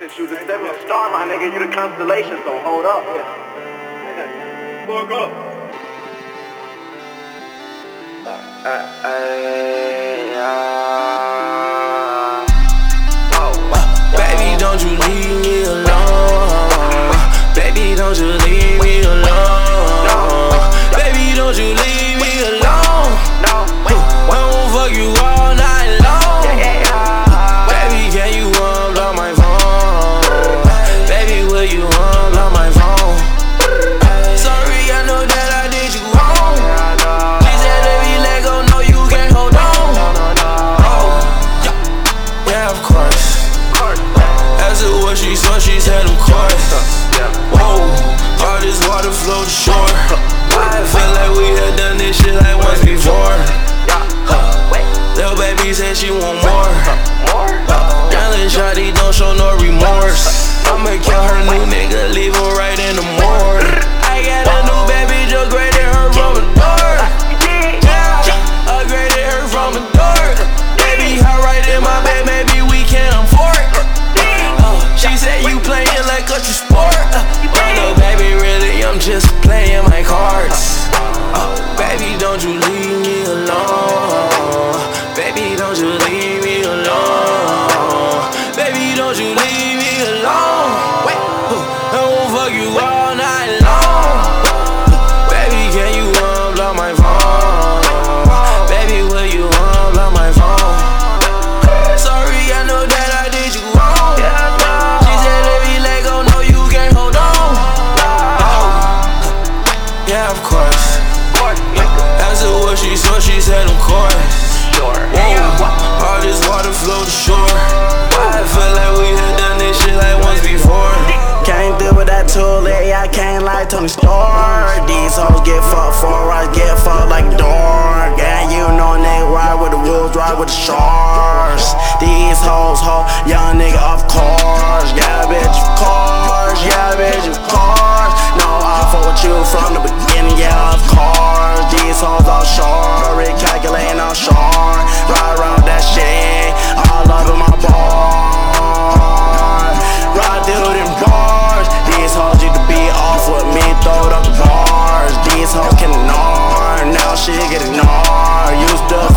Since you the seventh star, my nigga, you the constellation, so hold up. Fuck up. Baby, don't you leave me alone. Baby, don't you leave me alone. Baby, don't you leave me alone. I won't fuck you all night long. Baby, can you unblock my phone? Baby, will you unblock my phone? Sorry, I know that I did you wrong. She said, baby, let go, no, you can't hold on. Oh, yeah, of course. Asked her what she saw, she said, of course. Whoa, all this water flow to shore. I feel like we had done this shit like once before. Lil' baby said she want more. Yelling shawty don't show no remorse. I'ma kill her new nigga, leave her right in the morgue. I got a new baby, just graded her from a door. Upgraded her from a door. Baby, hop right in my bed, maybe we can afford. She said you playing like a sport. Little baby, really, I'm just playing my cards. Baby, don't you leave me alone. Baby, don't you leave me alone. Baby, don't you leave me alone. I won't fuck you all night long. Baby, can you unblock my phone? Baby, will you unblock my phone? Sorry, I know that I did you wrong. She said, baby, let go, no, you can't hold on. Yeah, of course. Asked her what she saw, she said, of course. All this water flow to shore. I feel like we had done this shit like once before. Came through with that tool, I came like Tony Stark. These hoes get fucked for, I get fucked like dark. And you know nigga ride with the wolves, ride with the sharks. These hoes, young nigga of course. Yeah, bitch, of course. Yeah, bitch, of course. No, I fuck with you from the beginning, yeah, of course. These hoes all short, recalculating all short. Ride around that shit, all over my bar. Ride through them bars. These hoes need to be off with me, throw up the bars. These hoes can ignore, now she get ignored. Used to